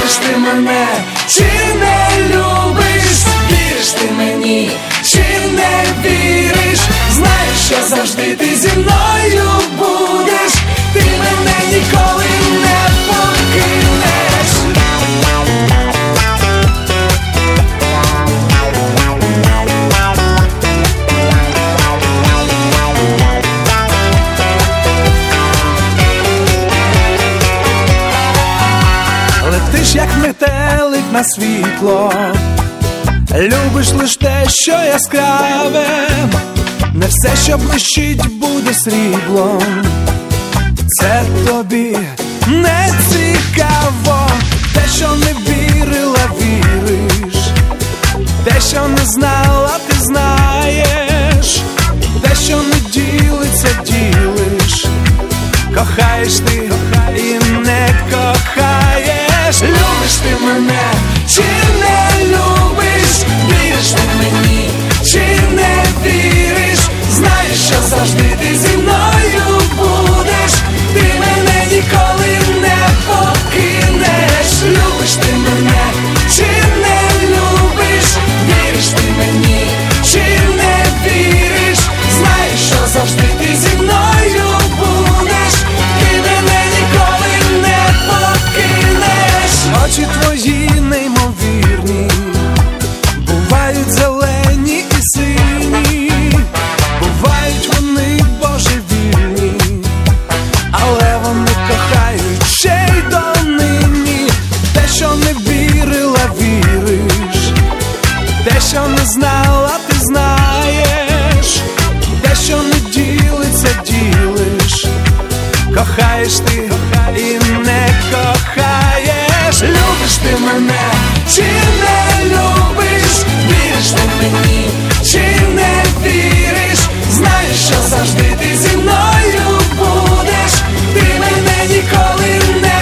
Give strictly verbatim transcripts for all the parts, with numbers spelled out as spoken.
любиш ти мене, чи не любиш, віриш ти мені, чи не віриш, знаєш, що завжди ти зі мною будеш, ти мене ніколи не покинеш. Летиш, як метелик на світло, любиш лиш те, що яскраве, не все, що блищить, буде сріблом. Це тобі не цікаво, те, що не вірила, віриш, те, що не знала, ти знаєш, те, що не ділиться, ділиш, кохаєш ти і не кохаєш. Любиш ти мене, чи не любиш, віриш ти мені, чи не віриш, знаєш, що завжди ти зі мною будеш, ти мене ніколи не покинеш. Любиш ти мене, чи не любиш, віриш ти мені, чи не віриш, знаєш, що завжди ти зі мною будеш, ти мене ніколи не покинеш. Очі твої неймовірні, бувають зелені і сині, бувають вони божевільні, але вони кохають ще й донині. Те, що не вірила, віриш, те, що не знала, ти знаєш, те, що не ділиться, ділиш, кохаєш ти і не кохаєш. Любиш ти мене, чи не любиш, віриш ти мені, чи не віриш, знаєш, що завжди ти зі мною будеш, ти мене ніколи не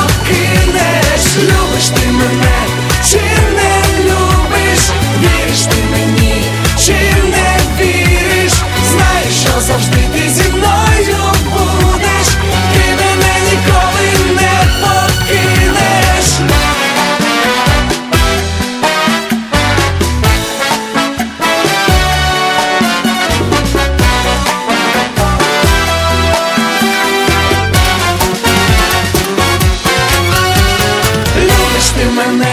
покинеш. Любиш ти мене, чи не любиш, віриш ти мені, чи не віриш, знаєш, що завжди ти зі мною будеш, ти мене ніколи не покинеш. Любиш ти мене,